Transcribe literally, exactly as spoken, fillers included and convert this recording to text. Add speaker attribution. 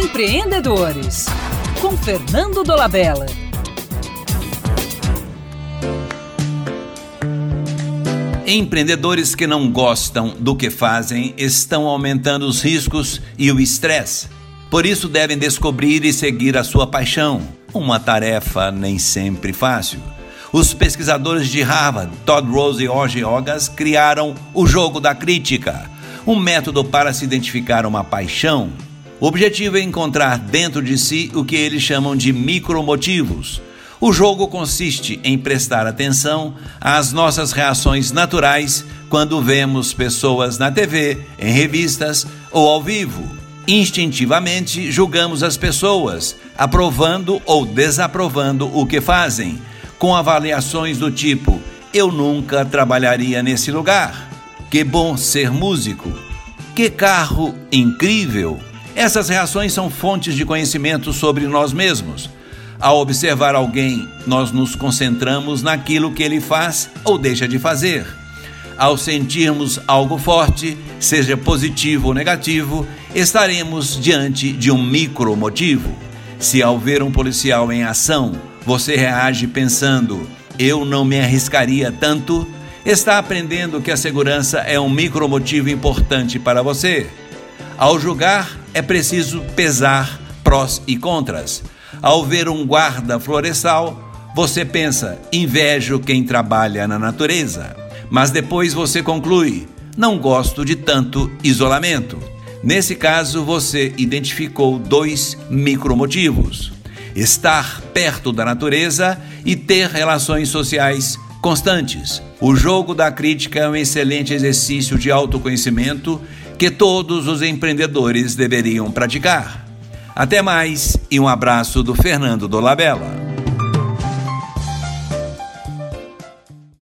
Speaker 1: Empreendedores, com Fernando Dolabella.
Speaker 2: Empreendedores que não gostam do que fazem estão aumentando os riscos e o estresse. Por isso devem descobrir e seguir a sua paixão, uma tarefa nem sempre fácil. Os pesquisadores de Harvard, Todd Rose e Jorge Ogas, criaram o jogo da crítica, um método para se identificar uma paixão. O objetivo é encontrar dentro de si o que eles chamam de micromotivos. O jogo consiste em prestar atenção às nossas reações naturais quando vemos pessoas na T V, em revistas ou ao vivo. Instintivamente julgamos as pessoas, aprovando ou desaprovando o que fazem, com avaliações do tipo: eu nunca trabalharia nesse lugar. Que bom ser músico. Que carro incrível. Essas reações são fontes de conhecimento sobre nós mesmos. Ao observar alguém, nós nos concentramos naquilo que ele faz ou deixa de fazer. Ao sentirmos algo forte, seja positivo ou negativo, estaremos diante de um micromotivo. Se ao ver um policial em ação, você reage pensando: eu não me arriscaria tanto, está aprendendo que a segurança é um micromotivo importante para você. Ao julgar, é preciso pesar prós e contras. Ao ver um guarda florestal, você pensa: invejo quem trabalha na natureza. Mas depois você conclui: não gosto de tanto isolamento. Nesse caso, você identificou dois micromotivos: estar perto da natureza e ter relações sociais constantes. O jogo da crítica é um excelente exercício de autoconhecimento que todos os empreendedores deveriam praticar. Até mais e um abraço do Fernando Dolabella.